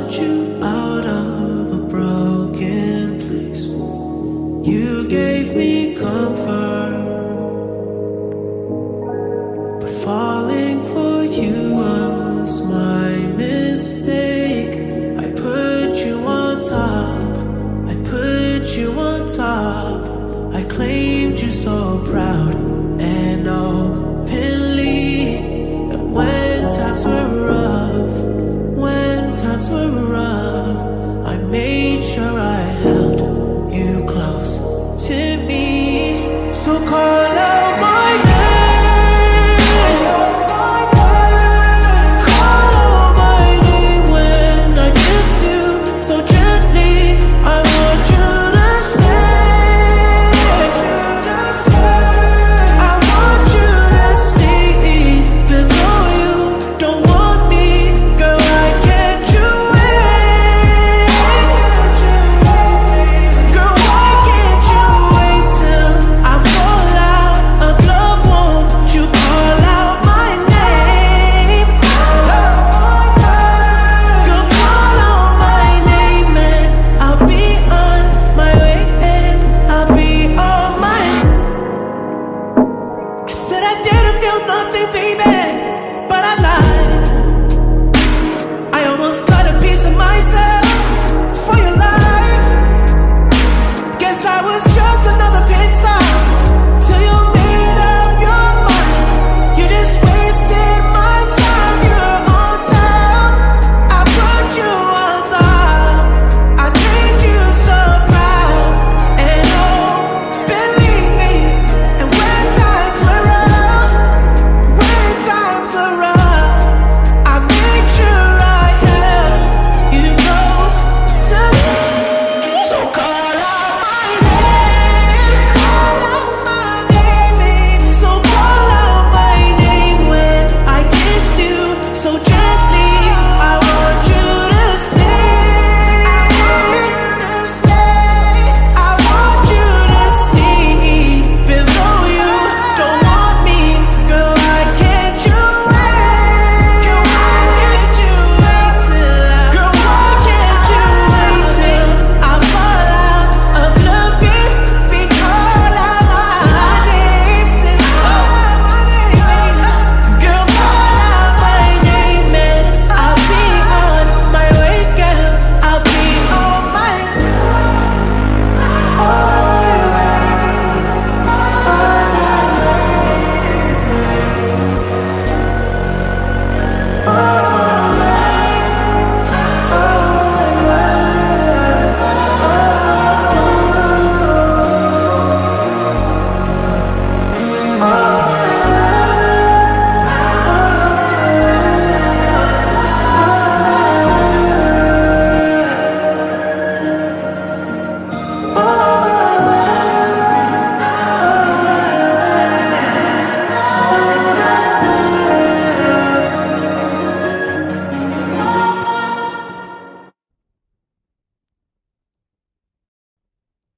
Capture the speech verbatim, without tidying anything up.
brought you out of a broken place. You gave me comfort, but falling for you was my mistake. I put you on top, I put you on top. I claimed you so proud and openly. And when times were rough, when times were rough, I made sure